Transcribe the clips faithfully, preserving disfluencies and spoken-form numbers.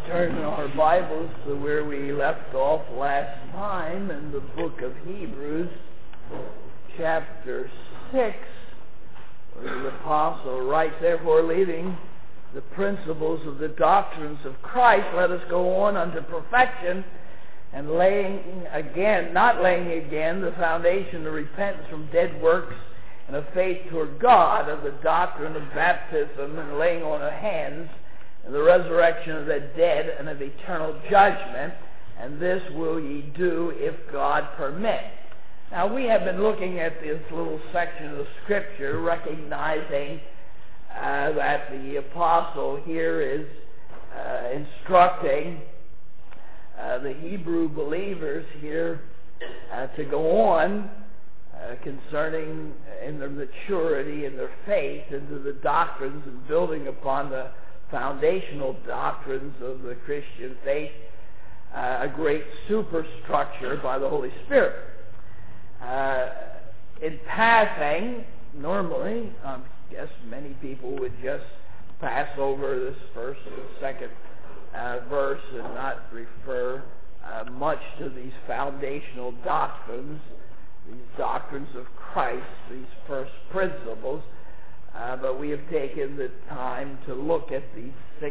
turn our Bibles to where we left off last time in the book of Hebrews, chapter six, where the apostle writes, "Therefore, leaving the principles of the doctrines of Christ, let us go on unto perfection, and laying again, not laying again, the foundation of repentance from dead works and of faith toward God, of the doctrine of baptism and laying on of hands, and the resurrection of the dead and of eternal judgment, and this will ye do if God permit." Now, we have been looking at this little section of Scripture, recognizing uh, that the apostle here is uh, instructing uh, the Hebrew believers here uh, to go on uh, concerning uh, in their maturity in their faith into the doctrines and building upon the foundational doctrines of the Christian faith, uh, a great superstructure by the Holy Spirit. Uh, in passing, normally, I guess many people would just pass over this first and second uh, verse and not refer uh, much to these foundational doctrines, these doctrines of Christ, these first principles. Uh, but we have taken the time to look at these six,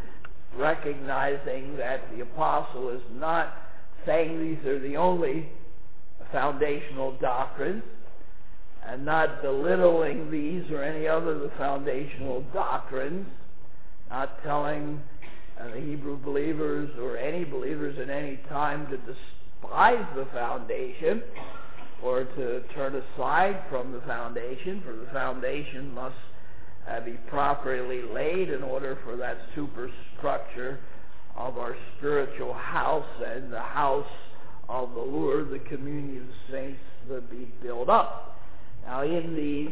recognizing that the apostle is not saying these are the only foundational doctrines, and not belittling these or any other of the foundational doctrines, not telling uh, the Hebrew believers or any believers at any time to despise the foundation, or to turn aside from the foundation, for the foundation must uh, be properly laid in order for that superstructure of our spiritual house and the house of the Lord, the communion of the saints, to be built up. Now, in these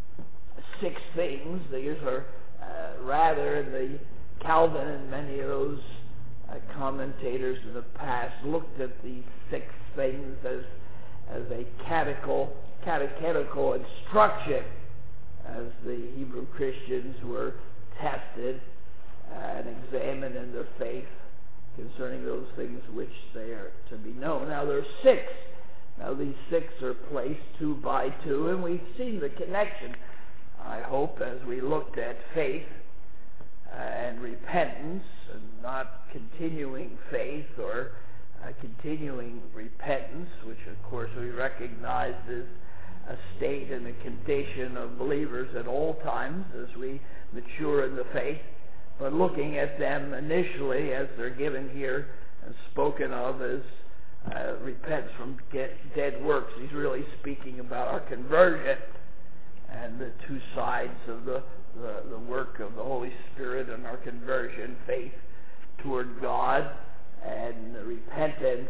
six things, these are uh, rather, the Calvin and many of those uh, commentators in the past looked at these six things as as a catechetical, catechetical instruction, as the Hebrew Christians were tested uh, and examined in their faith concerning those things which they are to be known. Now, there are six. Now, these six are placed two by two, and we've seen the connection, I hope, as we looked at faith uh, and repentance, and not continuing faith or Uh, continuing repentance, which of course we recognize is a state and a condition of believers at all times as we mature in the faith, but looking at them initially as they're given here and spoken of as uh, repentance from get, dead works. He's really speaking about our conversion and the two sides of the, the, the work of the Holy Spirit and our conversion, faith toward God, and repentance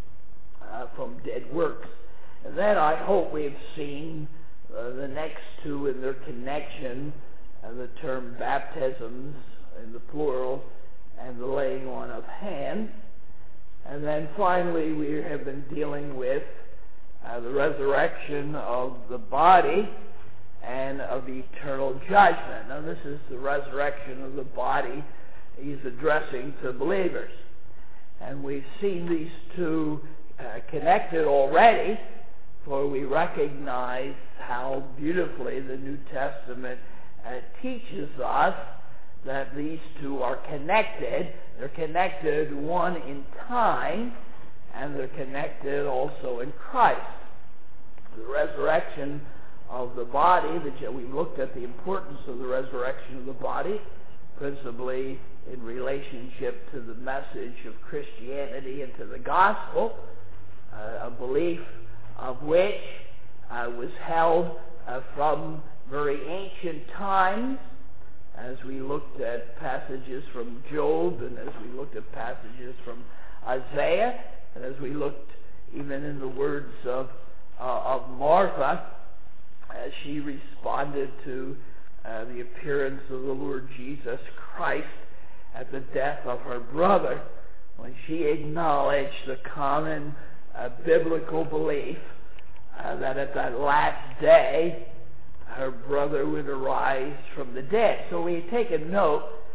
uh, from dead works. And then I hope we have seen uh, the next two in their connection, uh, the term baptisms in the plural and the laying on of hands. And then finally we have been dealing with uh, the resurrection of the body and of eternal judgment. Now, this is the resurrection of the body he's addressing to believers. And we've seen these two uh, connected already, for we recognize how beautifully the New Testament uh, teaches us that these two are connected. They're connected, one in time, and they're connected also in Christ. The resurrection of the body, that we looked at the importance of the resurrection of the body, principally in relationship to the message of Christianity and to the gospel, uh, a belief of which uh, was held uh, from very ancient times, as we looked at passages from Job, and as we looked at passages from Isaiah, and as we looked even in the words of, uh, of Martha, as she responded to uh, the appearance of the Lord Jesus Christ at the death of her brother, when she acknowledged the common uh, biblical belief uh, that at that last day her brother would arise from the dead. So we take a note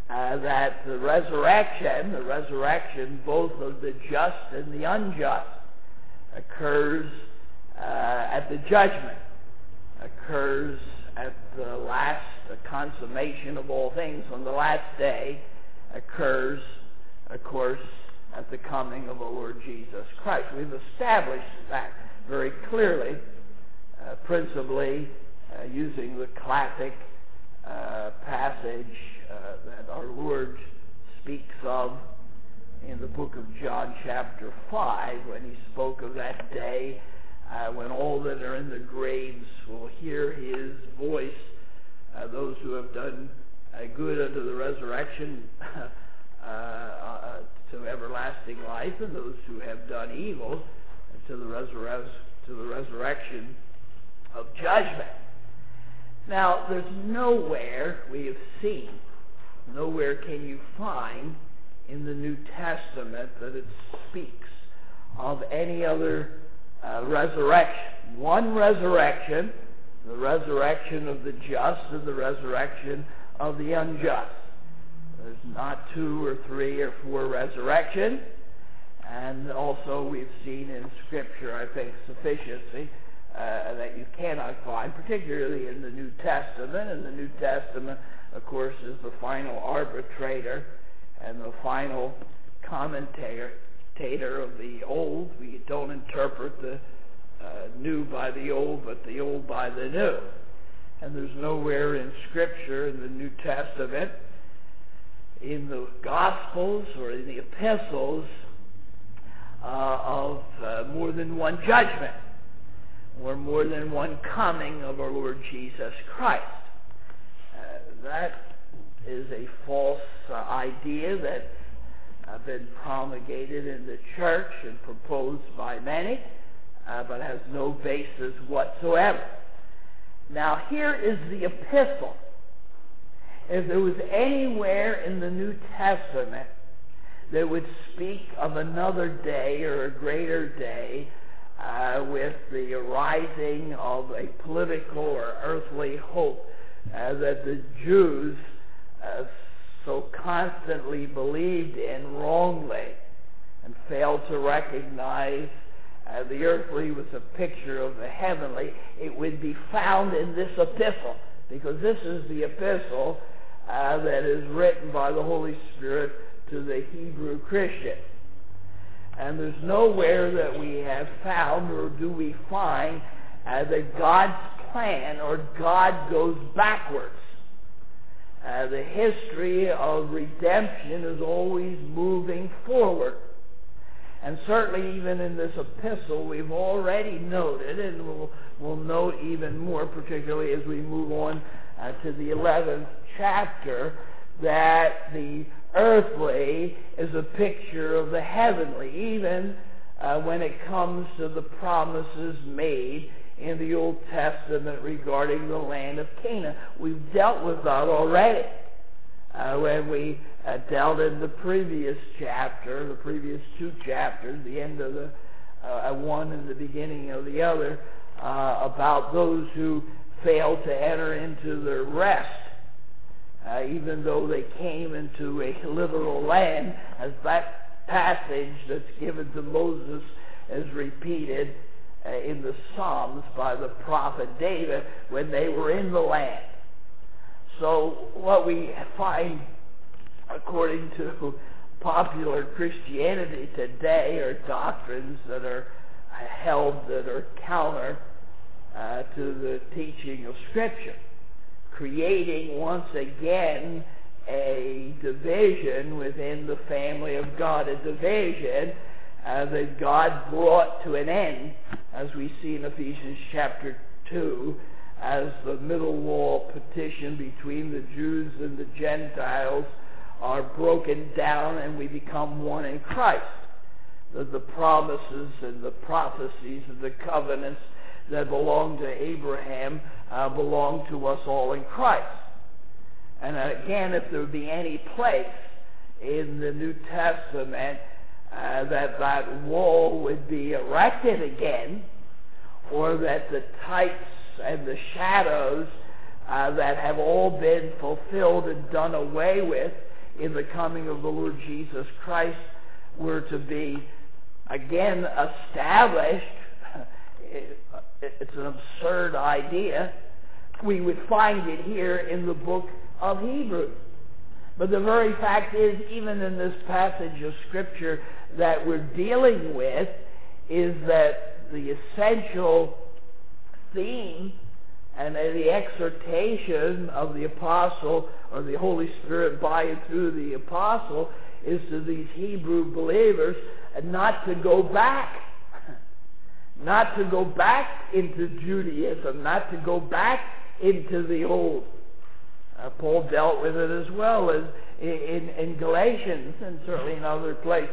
uh, that the resurrection, the resurrection both of the just and the unjust, occurs uh, at the judgment, occurs at the last the consummation of all things on the last day, occurs, of course, at the coming of the Lord Jesus Christ. We've established that very clearly, uh, principally uh, using the classic uh, passage uh, that our Lord speaks of in the book of John chapter five, when he spoke of that day uh, when all that are in the graves will hear his voice, uh, those who have done uh, good unto the resurrection uh, uh, to everlasting life, and those who have done evil to the, resurre- to the resurrection of judgment. Now, there's nowhere we have seen, nowhere can you find in the New Testament that it speaks of any other uh, resurrection. One resurrection, the resurrection of the just and the resurrection of the unjust. There's not two or three or four resurrections. And also we've seen in Scripture, I think, sufficiency uh, that you cannot find, particularly in the New Testament. And the New Testament, of course, is the final arbitrator and the final commentator of the Old. We don't interpret the uh, new by the Old, but the Old by the New. And there's nowhere in Scripture, in the New Testament, in the Gospels or in the Epistles, uh, of uh, more than one judgment or more than one coming of our Lord Jesus Christ. Uh, that is a false uh, idea that has uh, been promulgated in the church and proposed by many, uh, but has no basis whatsoever. Now, here is the epistle. If there was anywhere in the New Testament that would speak of another day or a greater day uh, with the arising of a political or earthly hope uh, that the Jews uh, so constantly believed in wrongly and failed to recognize uh, the earthly was a picture of the heavenly, it would be found in this epistle, because this is the epistle uh, that is written by the Holy Spirit to the Hebrew Christian. And there's nowhere that we have found or do we find uh, that God's plan or God goes backwards. Uh, the history of redemption is always moving forward. And certainly even in this epistle we've already noted, and we'll, we'll note even more particularly as we move on uh, to the eleventh chapter, that the earthly is a picture of the heavenly, even uh, when it comes to the promises made in the Old Testament regarding the land of Canaan. We've dealt with that already uh, when we uh, dealt in the previous chapter, the previous two chapters, the end of the uh, one and the beginning of the other, uh, about those who failed to enter into their rest. Uh, even though they came into a literal land, as that passage that's given to Moses is repeated uh, in the Psalms by the prophet David when they were in the land. So what we find, according to popular Christianity today, are doctrines that are held that are counter uh, to the teaching of Scripture, creating once again a division within the family of God, a division uh, that God brought to an end, as we see in Ephesians chapter two, as the middle wall partition between the Jews and the Gentiles are broken down and we become one in Christ. That the promises and the prophecies and the covenants that belong to Abraham uh, belong to us all in Christ. And again, if there would be any place in the New Testament uh, that that wall would be erected again, or that the types and the shadows uh, that have all been fulfilled and done away with in the coming of the Lord Jesus Christ were to be again established, it's an absurd idea. We would find it here in the book of Hebrews. But the very fact is, even in this passage of Scripture that we're dealing with, is that the essential theme and the exhortation of the apostle, or the Holy Spirit by and through the apostle, is to these Hebrew believers not to go back. Not to go back into Judaism, not to go back into the old. Uh, Paul dealt with it as well as in, in, in Galatians and certainly in other places.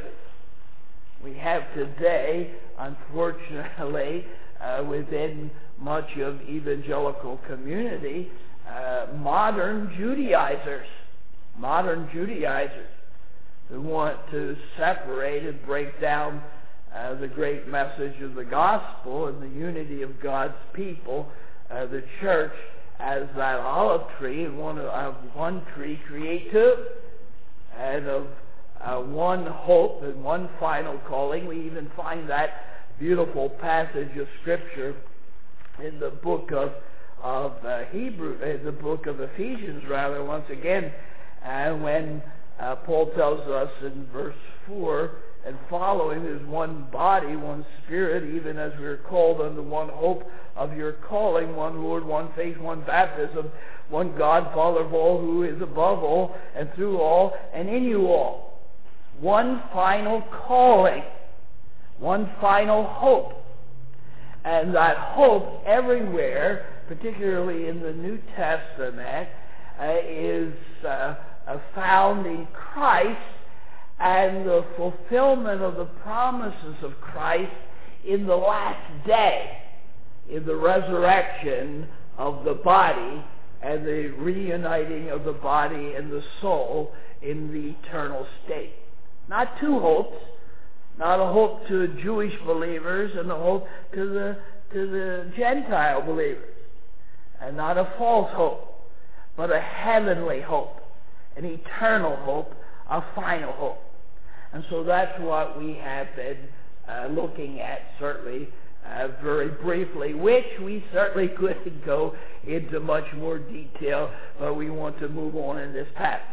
We have today, unfortunately, uh, within much of evangelical community, uh, modern Judaizers, modern Judaizers who want to separate and break down uh, the great message of the gospel and the unity of God's people, uh, the church, as that olive tree, and one of one tree create two, and of uh, one hope and one final calling. We even find that beautiful passage of Scripture in the book of of uh, Hebrew, in the book of Ephesians, rather. Once again, uh, when uh, Paul tells us in verse four and following, there's one body, one Spirit, even as we are called unto one hope of your calling, one Lord, one faith, one baptism, one God, Father of all, who is above all, and through all, and in you all. One final calling, one final hope. And that hope everywhere, particularly in the New Testament, uh, is uh, found in Christ and the fulfillment of the promises of Christ in the last day, in the resurrection of the body and the reuniting of the body and the soul in the eternal state. Not two hopes, not a hope to Jewish believers and a hope to the to the Gentile believers, and not a false hope, but a heavenly hope, an eternal hope, a final hope. And so that's what we have been uh, looking at, certainly uh, very briefly, which we certainly couldn't go into much more detail, but we want to move on in this passage.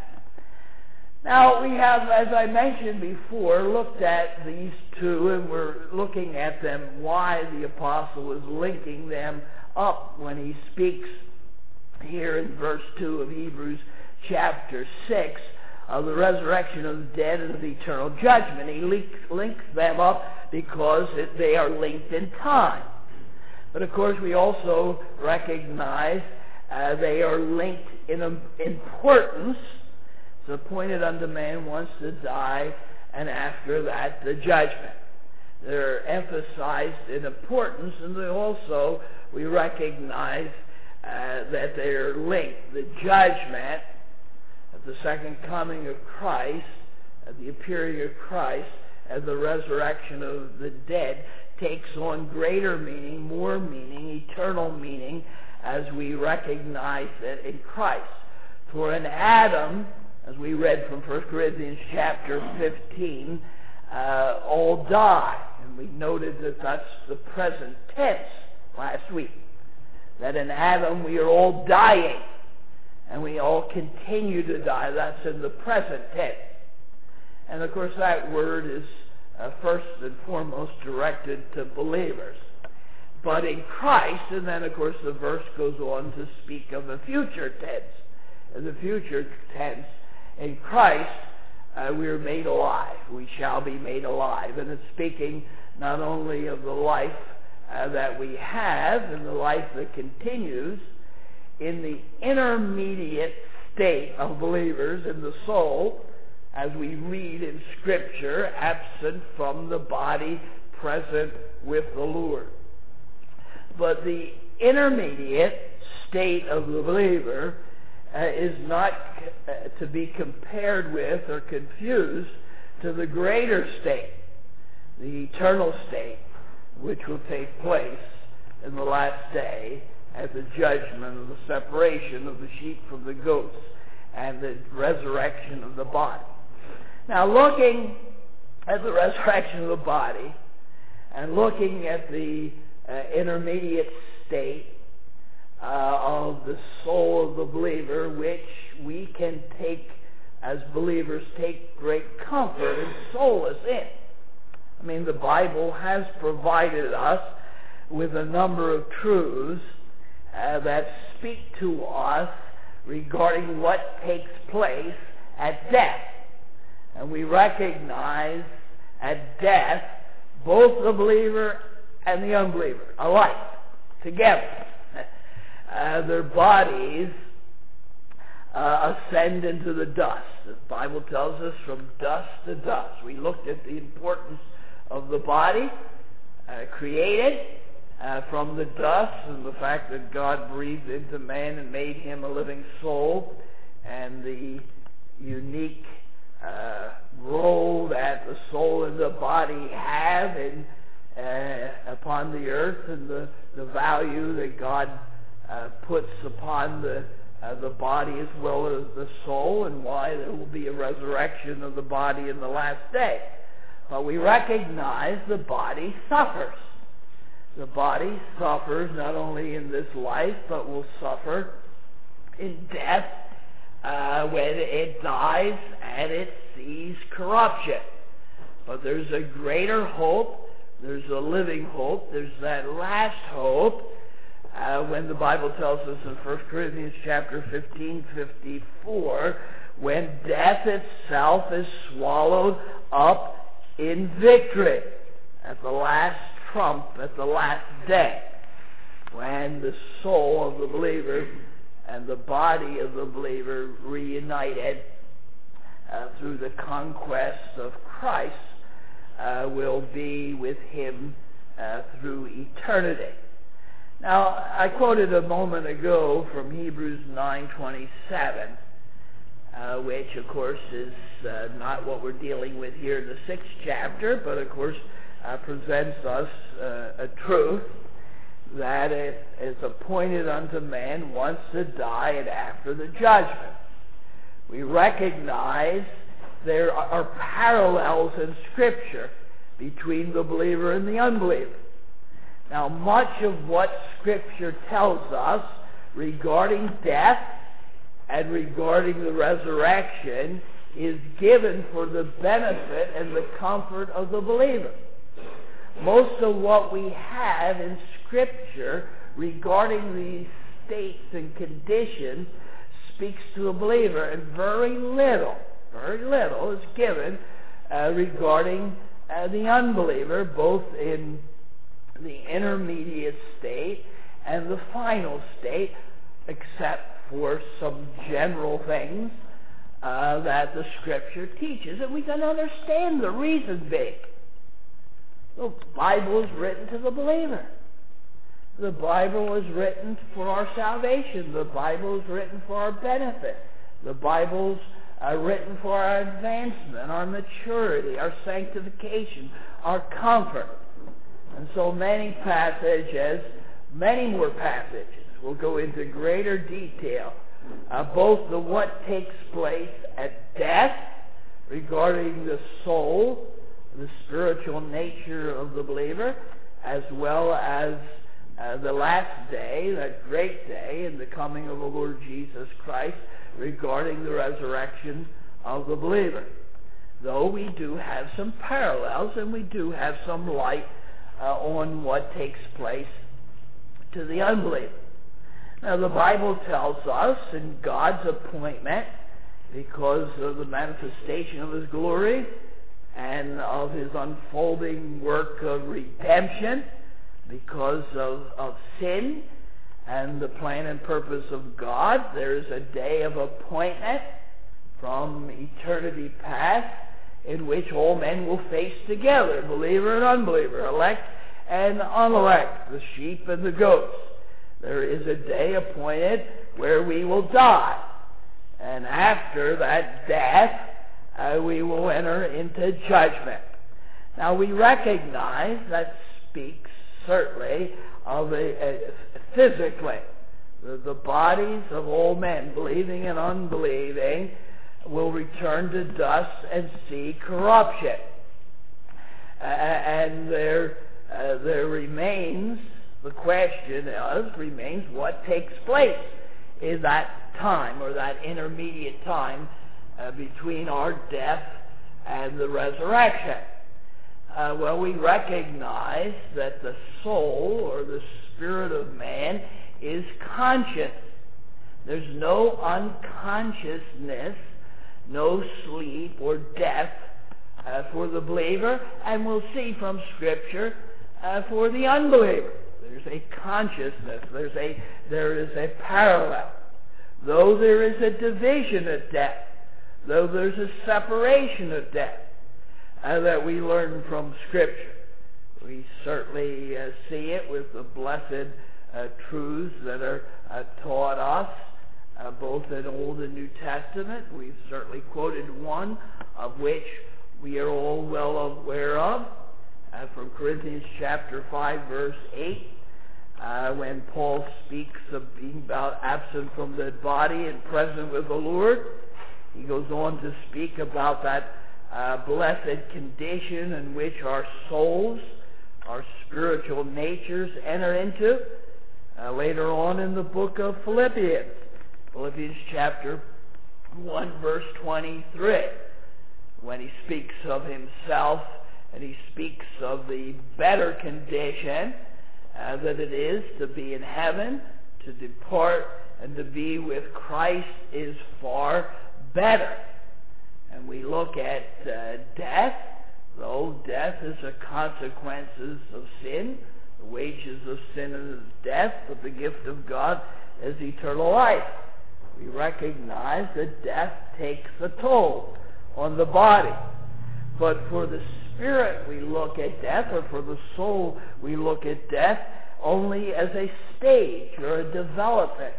Now, we have, as I mentioned before, looked at these two, and we're looking at them, why the apostle is linking them up when he speaks here in verse two of Hebrews chapter six of the resurrection of the dead and of the eternal judgment. He links, links them up because it, they are linked in time. But of course, we also recognize uh, they are linked in um, importance. It's appointed unto man once to die, and after that the judgment. They're emphasized in importance, and they also, we recognize uh, that they are linked. The judgment at the second coming of Christ, at the appearing of Christ, and the resurrection of the dead takes on greater meaning, more meaning, eternal meaning, as we recognize it in Christ. For in Adam, as we read from First Corinthians chapter fifteen, uh, all die. And we noted that that's the present tense last week. That in Adam we are all dying. And we all continue to die. That's in the present tense. And of course that word is uh, first and foremost directed to believers. But in Christ, and then of course the verse goes on to speak of the future tense. In the future tense, in Christ, uh, we are made alive. We shall be made alive. And it's speaking not only of the life uh, that we have and the life that continues in the intermediate state of believers in the soul, as we read in Scripture, absent from the body, present with the Lord. But the intermediate state of the believer Uh, is not uh, to be compared with or confused to the greater state, the eternal state, which will take place in the last day at the judgment of the separation of the sheep from the goats and the resurrection of the body. Now, looking at the resurrection of the body and looking at the uh, intermediate state uh, of the soul of the believer, which we can take as believers take great comfort and solace in. I mean, the Bible has provided us with a number of truths uh, that speak to us regarding what takes place at death. And we recognize at death both the believer and the unbeliever alike, together. Uh, their bodies uh, ascend into the dust. The Bible tells us from dust to dust. We looked at the importance of the body uh, created uh, from the dust, and the fact that God breathed into man and made him a living soul, and the unique uh, role that the soul and the body have in uh, upon the earth, and the, the value that God uh, puts upon the uh, the body as well as the soul, and why there will be a resurrection of the body in the last day. But we recognize the body suffers. The body suffers not only in this life, but will suffer in death uh, when it dies and it sees corruption. But there's a greater hope. There's a living hope. There's that last hope uh, when the Bible tells us in First Corinthians chapter fifteen, fifty-four, when death itself is swallowed up in victory at the last trump, at the last day, when the soul of the believer and the body of the believer reunited uh, through the conquest of Christ uh, will be with him uh, through eternity. Now, I quoted a moment ago from Hebrews nine twenty-seven, Uh, which, of course, is uh, not what we're dealing with here in the sixth chapter, but, of course, uh, presents us uh, a truth that it is appointed unto man once to die and after the judgment. We recognize there are parallels in Scripture between the believer and the unbeliever. Now, much of what Scripture tells us regarding death and regarding the resurrection is given for the benefit and the comfort of the believer. Most of what we have in Scripture regarding these states and conditions speaks to a believer, and very little, very little is given uh, regarding uh, the unbeliever, both in the intermediate state and the final state, except for some general things uh, that the Scripture teaches. And we can understand the reason being. The Bible is written to the believer. The Bible is written for our salvation. The Bible is written for our benefit. The Bible's uh, written for our advancement, our maturity, our sanctification, our comfort. And so many passages, many more passages, we'll go into greater detail, uh, both the what takes place at death regarding the soul, the spiritual nature of the believer, as well as uh, the last day, that great day, and the coming of the Lord Jesus Christ regarding the resurrection of the believer. Though we do have some parallels, and we do have some light uh, on what takes place to the unbeliever. Now, the Bible tells us in God's appointment, because of the manifestation of His glory and of His unfolding work of redemption, because of, of sin and the plan and purpose of God, there is a day of appointment from eternity past in which all men will face together, believer and unbeliever, elect and unelect, the sheep and the goats. There is a day appointed where we will die. And after that death, uh, we will enter into judgment. Now, we recognize that speaks certainly of a, a physically. The, the bodies of all men, believing and unbelieving, will return to dust and see corruption. Uh, and there, uh, there remains, the question is, remains what takes place in that time, or that intermediate time uh, between our death and the resurrection. Uh, well, we recognize that the soul, or the spirit of man, is conscious. There's no unconsciousness, no sleep or death uh, for the believer, and we'll see from Scripture uh, for the unbeliever. There's a consciousness, there's a, there is a parallel. Though there is a division of death, though there's a separation of death uh, that we learn from Scripture, we certainly uh, see it with the blessed uh, truths that are uh, taught us, uh, both in Old and New Testament. We've certainly quoted one of which we are all well aware of, uh, from Corinthians chapter five, verse eight, uh, when Paul speaks of being about absent from the body and present with the Lord. He goes on to speak about that uh, blessed condition in which our souls, our spiritual natures enter into. Uh, later on in the book of Philippians, Philippians chapter one, verse twenty-three, when he speaks of himself and he speaks of the better condition uh, that it is to be in heaven, to depart and to be with Christ is far better. And we look at uh, death, though death is a consequences of sin. The wages of sin is death, but the gift of God is eternal life. We recognize that death takes a toll on the body. But for the spirit, we look at death, or for the soul, we look at death only as a stage or a development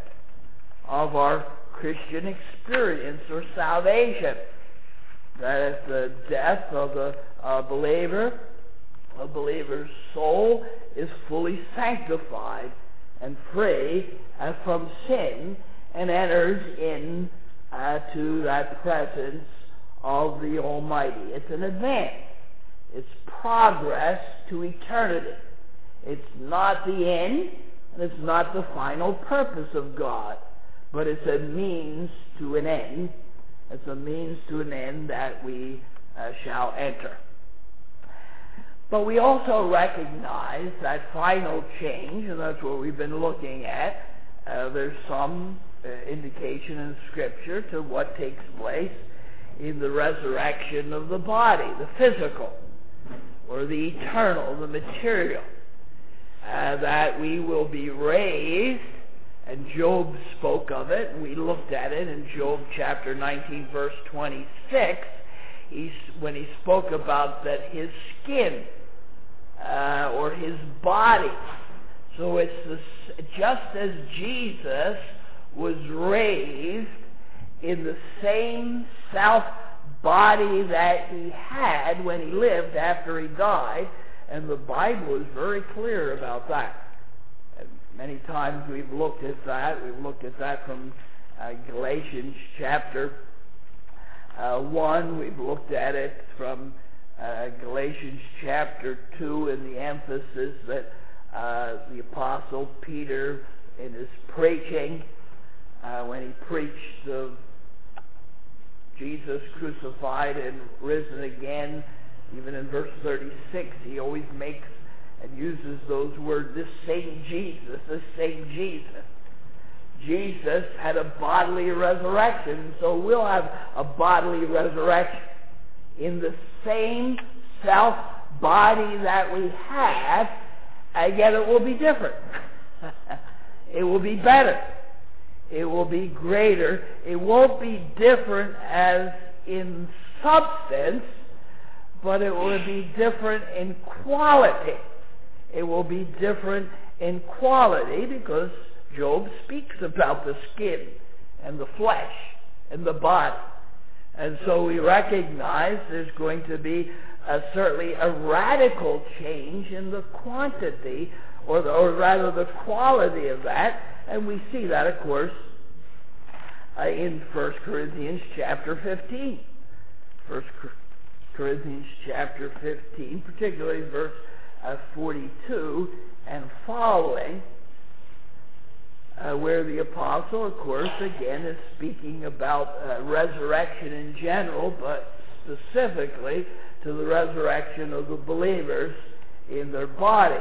of our Christian experience or salvation. That at the death of the uh, believer, a believer's soul is fully sanctified and free uh, from sin, and enters in uh, to that presence of the Almighty. It's an advance. It's progress to eternity. It's not the end, and it's not the final purpose of God, but it's a means to an end. It's a means to an end that we uh, shall enter. But we also recognize that final change, and that's what we've been looking at. Uh, there's some uh, indication in Scripture to what takes place in the resurrection of the body, the physical, or the eternal, the material, uh, that we will be raised, and Job spoke of it, and we looked at it in Job chapter nineteen, verse twenty-six, he, when he spoke about that his skin, uh, or his body, so it's this, just as Jesus was raised in the same self body that he had when he lived after he died, and the Bible is very clear about that. And many times we've looked at that. We've looked at that from uh, Galatians chapter uh, one. We've looked at it from uh, Galatians chapter two, and the emphasis that uh, the Apostle Peter in his preaching, uh, when he preached of Jesus crucified and risen again, even in verse thirty-six, he always makes and uses those words, this same Jesus, this same Jesus. Jesus had a bodily resurrection, so we'll have a bodily resurrection in the same self-body that we have, and yet it will be different. It will be better. It will be greater. It won't be different as in substance, but it will be different in quality. It will be different in quality because Job speaks about the skin and the flesh and the body. And so we recognize there's going to be a, certainly a radical change in the quantity, or, the, or rather the quality of that, And we see that, of course, uh, in First Corinthians chapter fifteen. First Corinthians chapter fifteen, particularly verse uh, forty-two and following, uh, where the apostle, of course, again is speaking about uh, resurrection in general, but specifically to the resurrection of the believers in their body.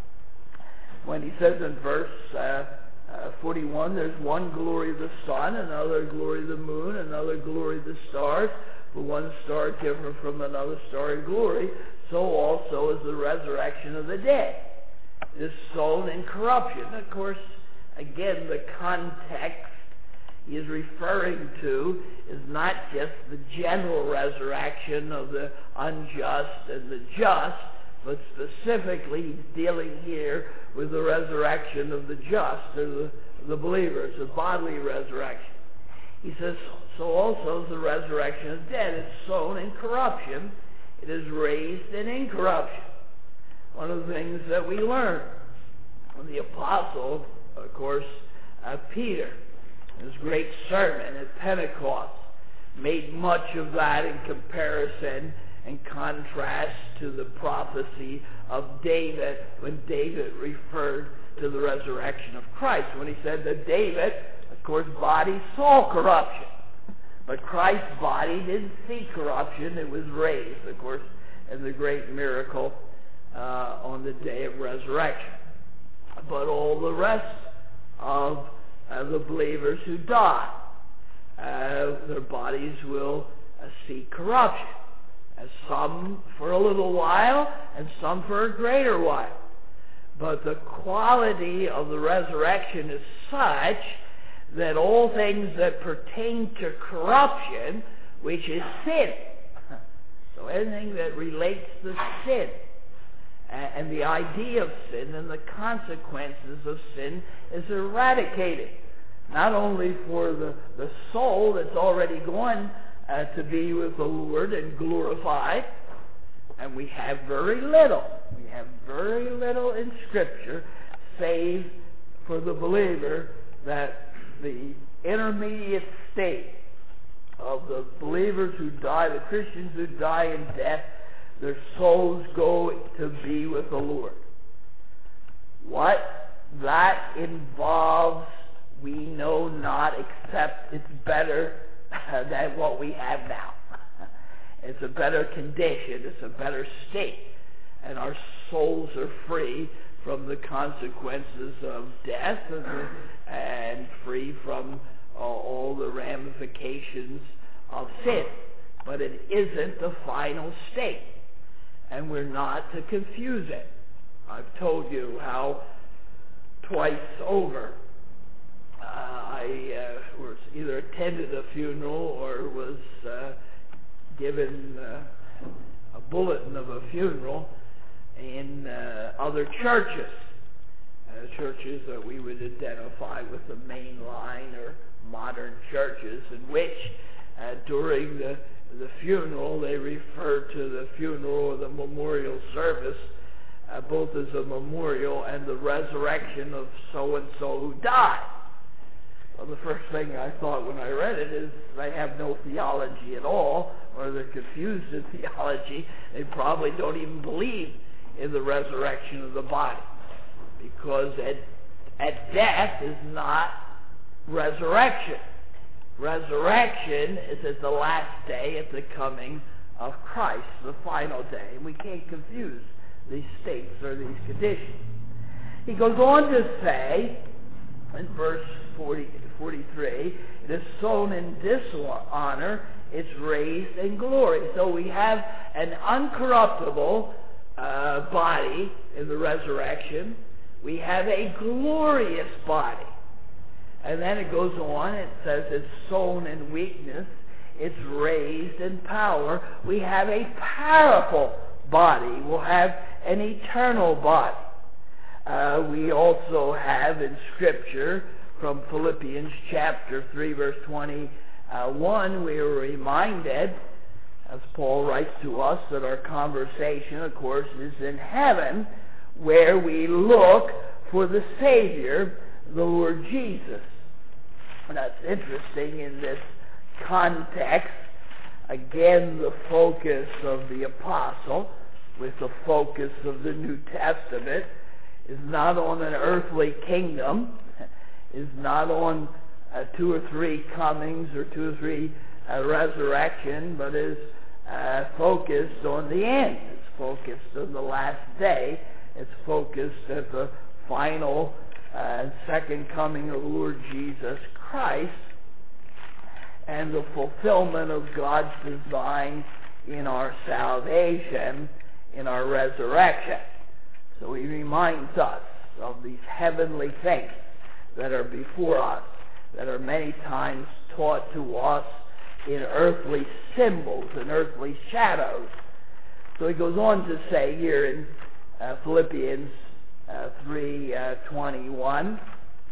When he says in verse uh, uh, forty-one, there's one glory of the sun, another glory of the moon, another glory of the stars, for one star different from another star in glory, so also is the resurrection of the dead. It is sown in corruption. Of course, again, the context he is referring to is not just the general resurrection of the unjust and the just, but specifically he's dealing here with the resurrection of the just, or the, the believers, the bodily resurrection. He says, so also is the resurrection of the dead. It's sown in corruption. It is raised in incorruption. One of the things that we learn from the apostle, of course, uh, Peter, his great sermon at Pentecost, made much of that in comparison and contrast to the prophecy of David, when David referred to the resurrection of Christ, when he said that David, of course, body saw corruption, but Christ's body didn't see corruption. It was raised, of course, in the great miracle uh, on the day of resurrection. But all the rest of uh, the believers who die, uh, their bodies will uh, see corruption. As some for a little while, and some for a greater while. But the quality of the resurrection is such that all things that pertain to corruption, which is sin, so anything that relates to sin, and the idea of sin and the consequences of sin is eradicated, not only for the, the soul that's already gone Uh, to be with the Lord and glorified, and we have very little, we have very little in Scripture, save for the believer, that the intermediate state of the believers who die, the Christians who die in death, their souls go to be with the Lord. What that involves, we know not, except it's better than what we have now. It's a better condition, it's a better state, and our souls are free from the consequences of death and, and free from uh, all the ramifications of sin. But it isn't the final state, and we're not to confuse it. I've told you how twice over Uh, I uh, was either attended a funeral or was uh, given uh, a bulletin of a funeral in uh, other churches, uh, churches that we would identify with the mainline or modern churches, in which uh, during the, the funeral they refer to the funeral or the memorial service uh, both as a memorial and the resurrection of so-and-so who died. Well, the first thing I thought when I read it is they have no theology at all, or they're confused in theology. They probably don't even believe in the resurrection of the body, because at, at death is not resurrection. Resurrection is at the last day, at the coming of Christ, the final day. And we can't confuse these states or these conditions. He goes on to say, in verse forty, forty-three, it is sown in dishonor, it's raised in glory. So we have an uncorruptible uh, body in the resurrection. We have a glorious body. And then it goes on, it says it's sown in weakness, it's raised in power. We have a powerful body. We'll have an eternal body. Uh, we also have in Scripture, from Philippians chapter three, verse twenty-one, we are reminded, as Paul writes to us, that our conversation, of course, is in heaven, where we look for the Savior, the Lord Jesus. And that's interesting in this context. Again, the focus of the apostle, with the focus of the New Testament, is not on an earthly kingdom, is not on uh, two or three comings or two or three uh, resurrection, but is uh, focused on the end. It's focused on the last day. It's focused at the final uh, second coming of the Lord Jesus Christ and the fulfillment of God's design in our salvation, in our resurrection. So he reminds us of these heavenly things that are before us, that are many times taught to us in earthly symbols and earthly shadows. So he goes on to say here in uh, Philippians uh, three twenty-one,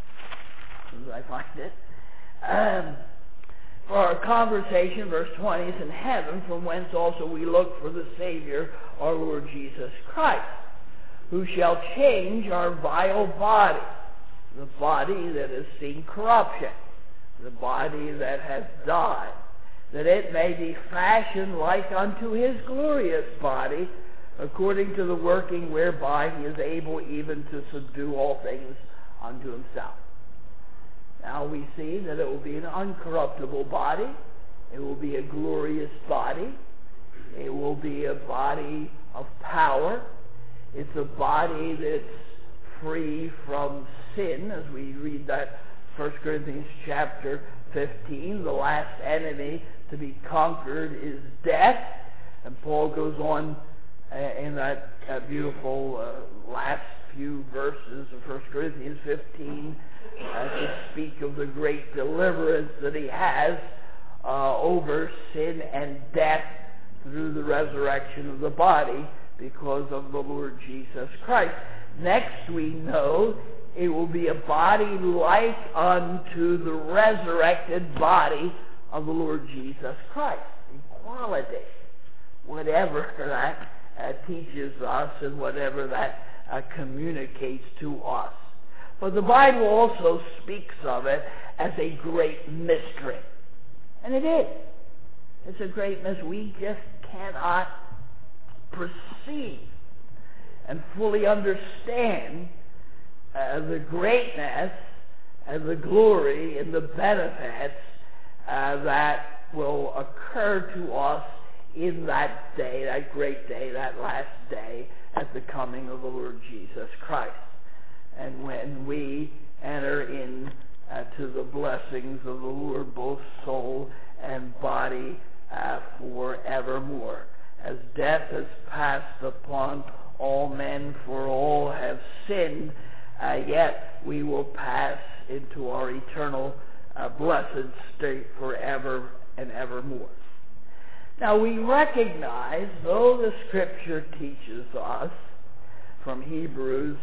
as I find it, um, for our conversation, verse twenty, is in heaven, from whence also we look for the Savior, our Lord Jesus Christ, who shall change our vile body, the body that has seen corruption, the body that has died, that it may be fashioned like unto his glorious body, according to the working whereby he is able even to subdue all things unto himself. Now we see that it will be an uncorruptible body. It will be a glorious body. It will be a body of power. It's a body that's free from sin, as we read that First Corinthians chapter fifteen. The last enemy to be conquered is death. And Paul goes on uh, in that uh, beautiful uh, last few verses of First Corinthians fifteen uh, to speak of the great deliverance that he has uh, over sin and death through the resurrection of the body because of the Lord Jesus Christ. Next, we know it will be a body like unto the resurrected body of the Lord Jesus Christ. Equality. Whatever that uh, teaches us and whatever that uh, communicates to us. But the Bible also speaks of it as a great mystery. And it is. It's a great mystery. We just cannot perceive and fully understand uh, the greatness and the glory and the benefits uh, that will occur to us in that day, that great day, that last day at the coming of the Lord Jesus Christ. And when we enter in uh, to the blessings of the Lord, both soul and body, uh, forevermore. As death has passed upon all men, for all have sinned, uh, yet we will pass into our eternal uh, blessed state forever and evermore. Now we recognize, though the Scripture teaches us from Hebrews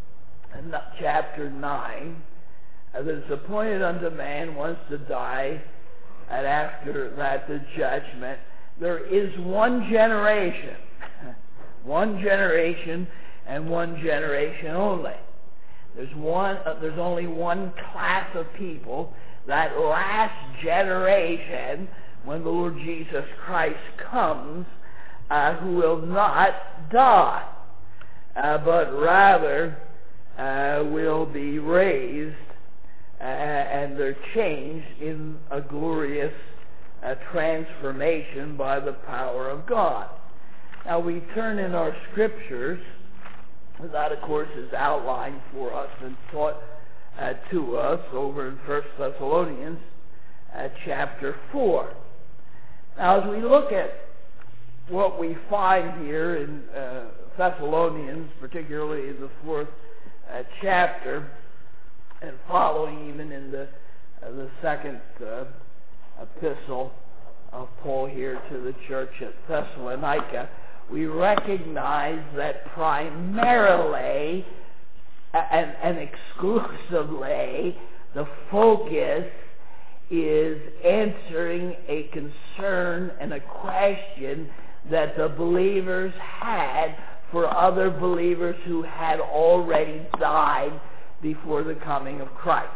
chapter nine, uh, that it's appointed unto man once to die, and after that the judgment. There is one generation, one generation and one generation only. There's one. Uh, there's only one class of people, that last generation, when the Lord Jesus Christ comes, uh, who will not die, uh, but rather uh, will be raised, uh, and they're changed in a glorious uh, transformation by the power of God. Now we turn in our scriptures. That, of course, is outlined for us and taught uh, to us over in First Thessalonians uh, chapter four. Now, as we look at what we find here in uh, Thessalonians, particularly in the fourth uh, chapter, and following even in the uh, the second uh, epistle of Paul here to the church at Thessalonica, we recognize that primarily and, and exclusively the focus is answering a concern and a question that the believers had for other believers who had already died before the coming of Christ.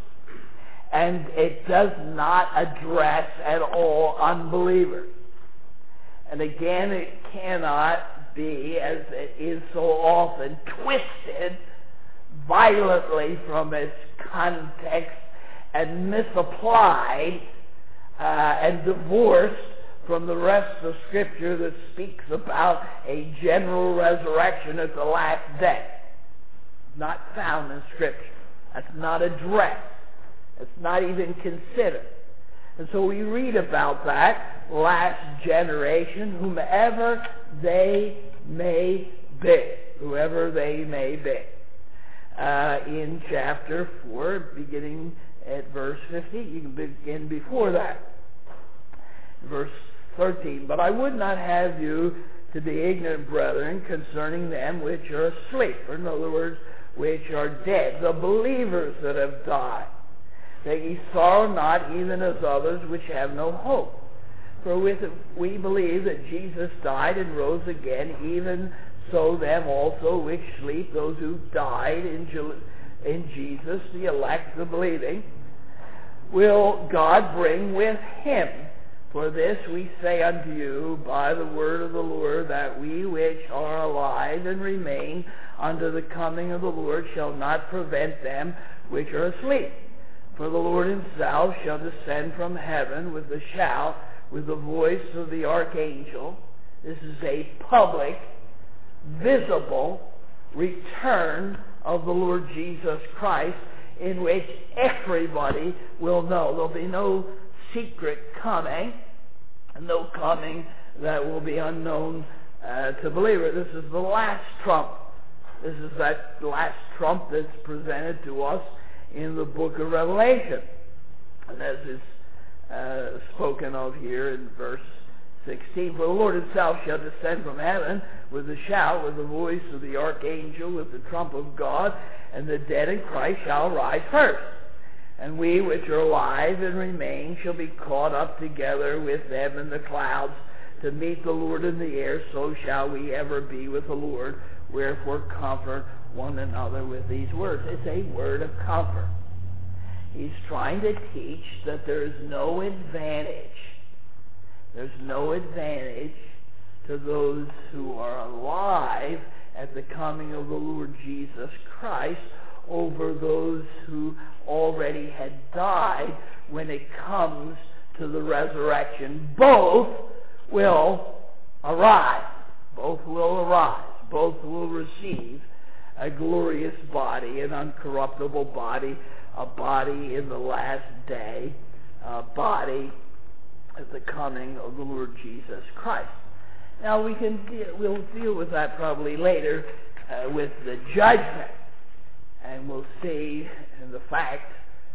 And it does not address at all unbelievers. And again, it cannot be, as it is so often, twisted violently from its context and misapplied uh, and divorced from the rest of Scripture that speaks about a general resurrection at the last day. Not found in Scripture. That's not addressed. It's not even considered. And so we read about that last generation, whomever they may be. Whoever they may be. Uh, in chapter four, beginning at verse fifteen. You can begin before that. Verse thirteen. But I would not have you to be ignorant, brethren, concerning them which are asleep. Or in other words, which are dead. The believers that have died. That ye sorrow not, even as others which have no hope. For with it we believe that Jesus died and rose again, even so them also which sleep, those who died in, in Jesus, the elect, the believing, will God bring with him. For this we say unto you by the word of the Lord, that we which are alive and remain unto the coming of the Lord shall not prevent them which are asleep. For the Lord himself shall descend from heaven with a shout, with the voice of the archangel. This is a public, visible return of the Lord Jesus Christ, in which everybody will know. There'll be no secret coming, and no coming that will be unknown uh, to believers. This is the last trump. This is that last trump that's presented to us in the book of Revelation. And as is uh, spoken of here in verse sixteen, for the Lord himself shall descend from heaven with a shout, with the voice of the archangel, with the trump of God, and the dead in Christ shall rise first. And we which are alive and remain shall be caught up together with them in the clouds to meet the Lord in the air, so shall we ever be with the Lord. Wherefore comfort one another with these words. It's a word of comfort. He's trying to teach that there is no advantage. There's no advantage to those who are alive at the coming of the Lord Jesus Christ over those who already had died when it comes to the resurrection. Both will arise. Both will arise. Both will receive a glorious body, an uncorruptible body, a body in the last day, a body at the coming of the Lord Jesus Christ. Now we can deal, we'll deal with that probably later uh, with the judgment, and we'll see in the fact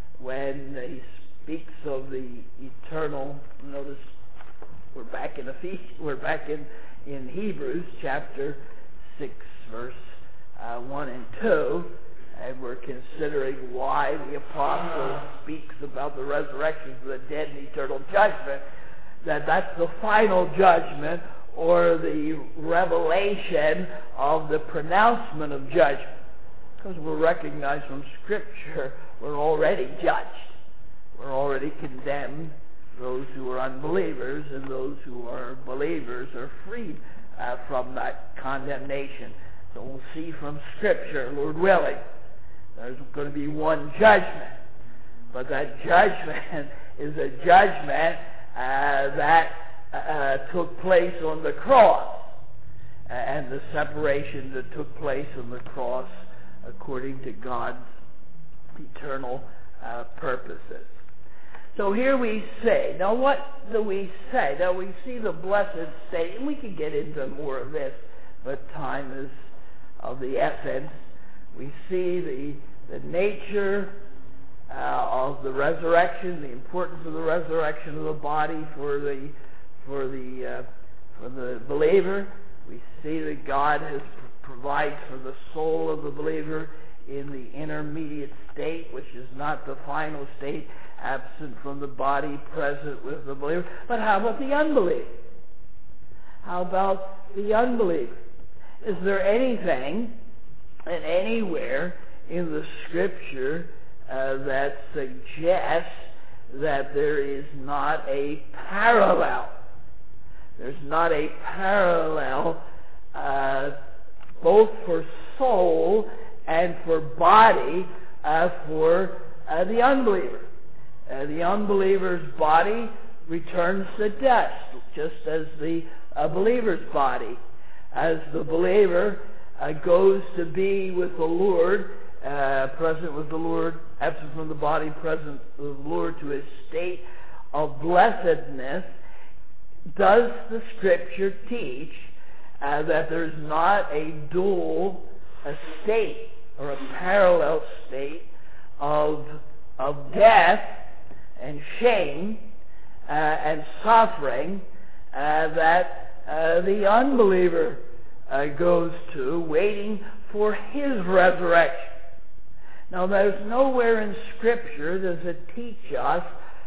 when he speaks of the eternal. Notice we're back in Ephes- we're back in in Hebrews chapter six, verse uh, one and two, and we're considering why the apostle speaks about the resurrection of the dead and eternal judgment. That that's the final judgment, or the revelation of the pronouncement of judgment. Because we're recognized from Scripture, we're already judged. We're already condemned. Those who are unbelievers and those who are believers are freed uh, from that condemnation. So we'll see from Scripture, Lord willing, there's going to be one judgment. But that judgment is a judgment uh, that uh, took place on the cross, and the separation that took place on the cross according to God's eternal uh, purposes. So here we say, now what do we say? Now we see the blessed state, and we can get into more of this, but time is of the essence. We see the, the nature uh, of the resurrection, the importance of the resurrection of the body for the for the uh, for the believer. We see that God has provides for the soul of the believer in the intermediate state, which is not the final state, absent from the body, present with the believer. But how about the unbeliever? How about the unbeliever? Is there anything and anywhere in the Scripture uh, that suggests that there is not a parallel. There's not a parallel uh, both for soul and for body uh, for uh, the unbeliever. Uh, the unbeliever's body returns to dust, just as the uh, believer's body. As the believer uh, goes to be with the Lord, uh, present with the Lord, absent from the body, present with the Lord, to his state of blessedness, does the Scripture teach uh, that there's not a dual a state or a parallel state of, of death and shame uh, and suffering uh, that uh, the unbeliever uh, goes to, waiting for his resurrection? Now, there's nowhere in Scripture does it teach us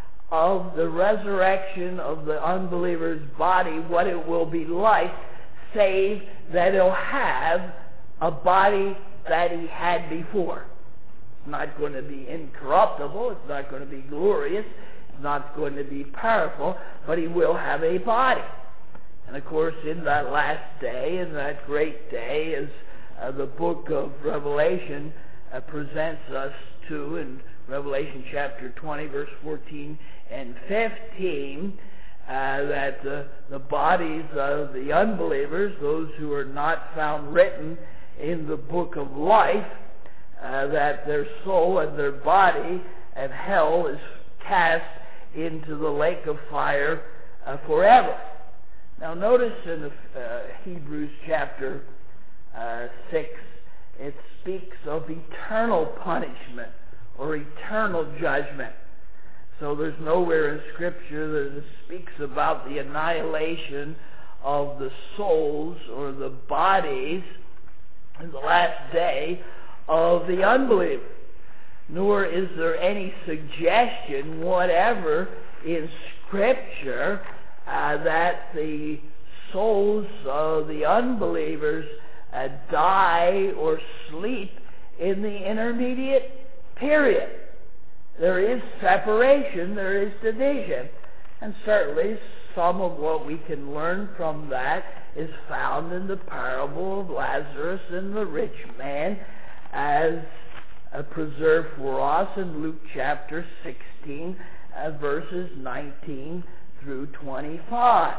of the resurrection of the unbeliever's body, what it will be like, save that he'll have a body that he had before. It's not going to be incorruptible, it's not going to be glorious, it's not going to be powerful, but he will have a body. And of course, in that last day, in that great day, as uh, the book of Revelation uh, presents us to in Revelation chapter twenty, verse fourteen and fifteen, uh, that uh, the bodies of the unbelievers, those who are not found written in the book of life, uh, that their soul and their body and hell is cast into the lake of fire uh, forever. Now notice in the, uh, Hebrews chapter uh, six, it speaks of eternal punishment or eternal judgment. So there's nowhere in Scripture that it speaks about the annihilation of the souls or the bodies in the last day of the unbeliever. Nor is there any suggestion whatever in Scripture uh, that the souls of the unbelievers uh, die or sleep in the intermediate period. There is separation, there is division, and certainly some of what we can learn from that is found in the parable of Lazarus and the rich man, as uh, preserved for us in Luke chapter sixteen, uh, verses nineteen through twenty-five.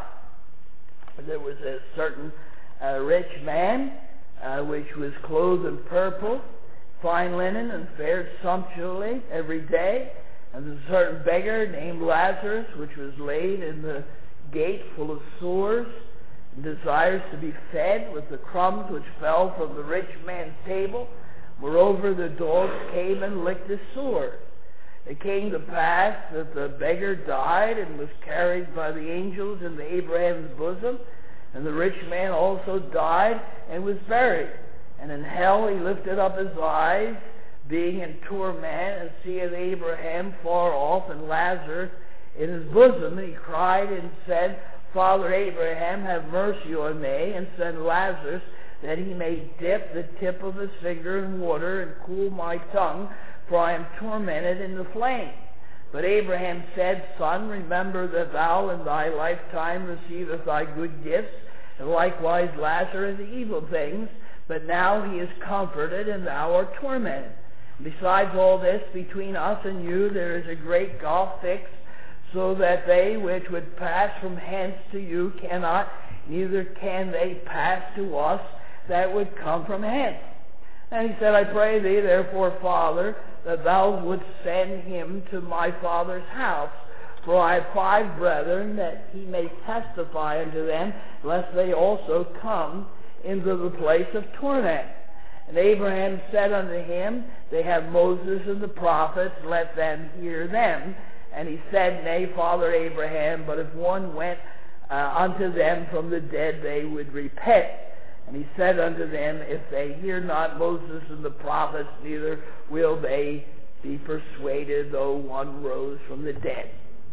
There was a certain uh, rich man uh, which was clothed in purple, fine linen, and fared sumptuously every day. And there's a certain beggar named Lazarus, which was laid in the gate full of sores, and desires to be fed with the crumbs which fell from the rich man's table. Moreover, the dogs came and licked his sores. It came to pass that the beggar died and was carried by the angels into Abraham's bosom, and the rich man also died and was buried. And in hell he lifted up his eyes, being in torment, and seeth Abraham far off and Lazarus in his bosom. And he cried and said, Father Abraham, have mercy on me, and send Lazarus, that he may dip the tip of his finger in water and cool my tongue, for I am tormented in the flame. But Abraham said, Son, remember that thou in thy lifetime receivest thy good gifts, and likewise Lazarus evil things. But now he is comforted, and thou art tormented. Besides all this, between us and you there is a great gulf fixed, so that they which would pass from hence to you cannot, neither can they pass to us that would come from hence. And he said, I pray thee, therefore, Father, that thou wouldst send him to my father's house. For I have five brethren, that he may testify unto them, lest they also come into the place of torment. And Abraham said unto him, They have Moses and the prophets, let them hear them. And he said, Nay, Father Abraham, but if one went uh, unto them from the dead, they would repent. And he said unto them, If they hear not Moses and the prophets, neither will they be persuaded, though one rose from the dead.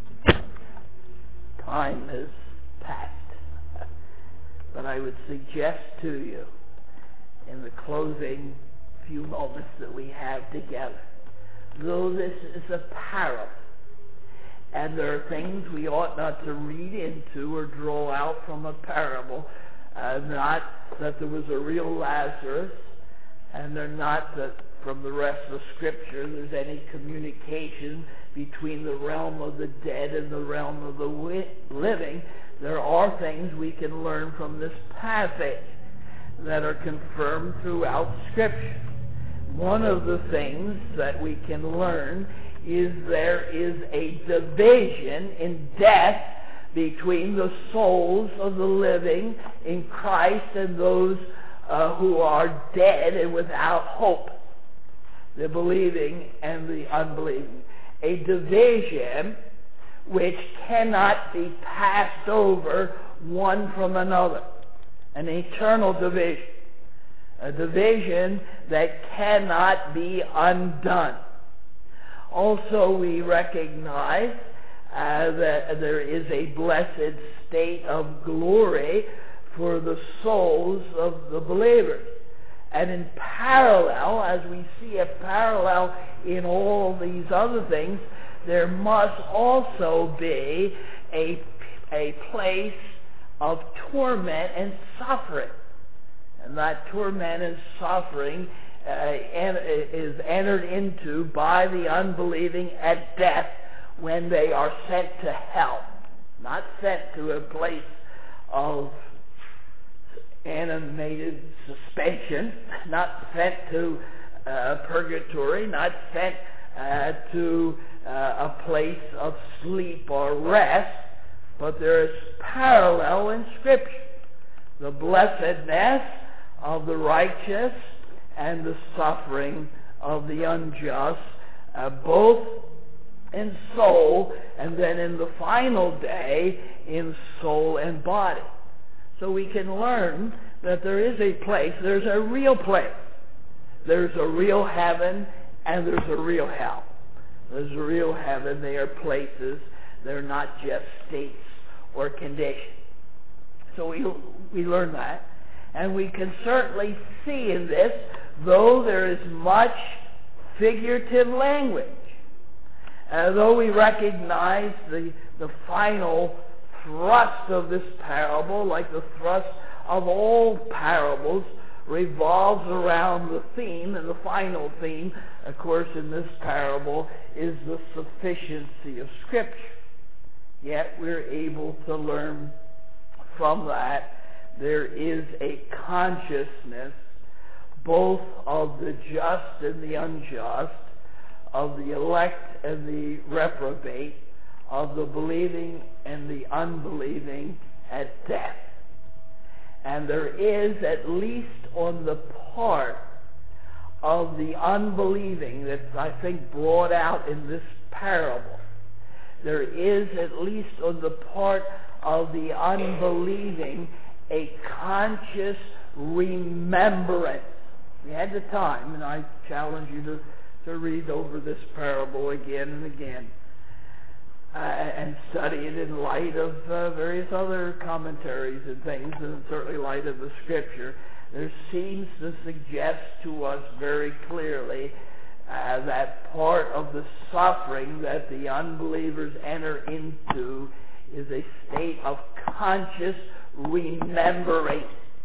Time has passed. But I would suggest to you, in the closing few moments that we have together. Though this is a parable, and there are things we ought not to read into or draw out from a parable, uh, not that there was a real Lazarus, and they're not that from the rest of the Scripture there's any communication between the realm of the dead and the realm of the wi- living. There are things we can learn from this passage that are confirmed throughout Scripture. One of the things that we can learn is there is a division in death between the souls of the living in Christ and those uh, who are dead and without hope, the believing and the unbelieving. A division which cannot be passed over one from another. An eternal division. A division that cannot be undone. Also, we recognize uh, that there is a blessed state of glory for the souls of the believers. And in parallel, as we see a parallel in all these other things, there must also be a, a place of torment and suffering. And that torment and suffering uh, en- is entered into by the unbelieving at death when they are sent to hell. Not sent to a place of animated suspension, not sent to uh, purgatory, not sent uh, to uh, a place of sleep or rest, but there is parallel in Scripture. The blessedness of the righteous and the suffering of the unjust, uh, both in soul and then in the final day in soul and body. So we can learn that there is a place, there's a real place. There's a real heaven and there's a real hell. There's a real heaven, they are places, they're not just states or conditions. So we, we learn that. And we can certainly see in this, though there is much figurative language, uh, though we recognize the, the final thrust of this parable, like the thrust of all parables, revolves around the theme, and the final theme, of course, in this parable is the sufficiency of Scripture. Yet we're able to learn from that there is a consciousness both of the just and the unjust, of the elect and the reprobate, of the believing and the unbelieving at death. And there is, at least on the part of the unbelieving that's, I think, brought out in this parable, there is, at least on the part of the unbelieving, a conscious remembrance. We had the time, and I challenge you to, to read over this parable again and again. Uh, and study it in light of uh, various other commentaries and things, and certainly light of the Scripture. There seems to suggest to us very clearly uh, that part of the suffering that the unbelievers enter into is a state of conscious remembering.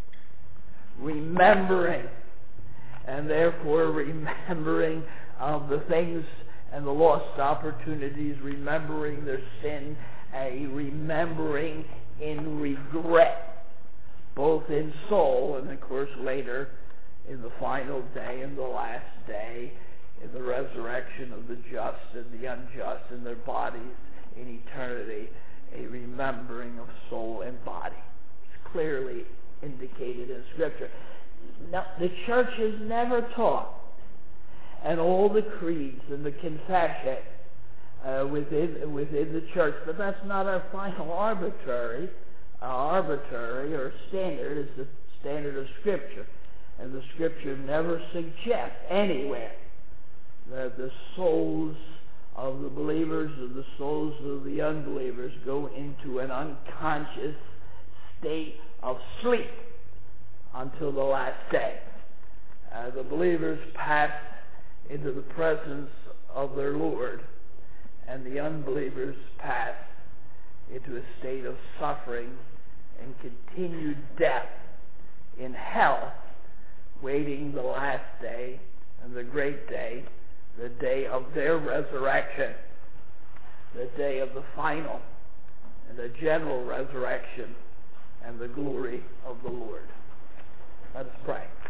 Remembering. And therefore remembering of the things and the lost opportunities, remembering their sin, a remembering in regret, both in soul and, of course, later in the final day and the last day, in the resurrection of the just and the unjust in their bodies in eternity, a remembering of soul and body. It's clearly indicated in Scripture. Now, the church has never taught, and all the creeds and the confession uh, within within the church, but that's not our final arbitrary, uh, arbitrary or standard. It's the standard of Scripture, and the Scripture never suggests anywhere that the souls of the believers and the souls of the unbelievers go into an unconscious state of sleep until the last day. Uh, the believers pass into the presence of their Lord, and the unbelievers pass into a state of suffering and continued death in hell, waiting the last day and the great day, the day of their resurrection, the day of the final and the general resurrection and the glory of the Lord. Let us pray.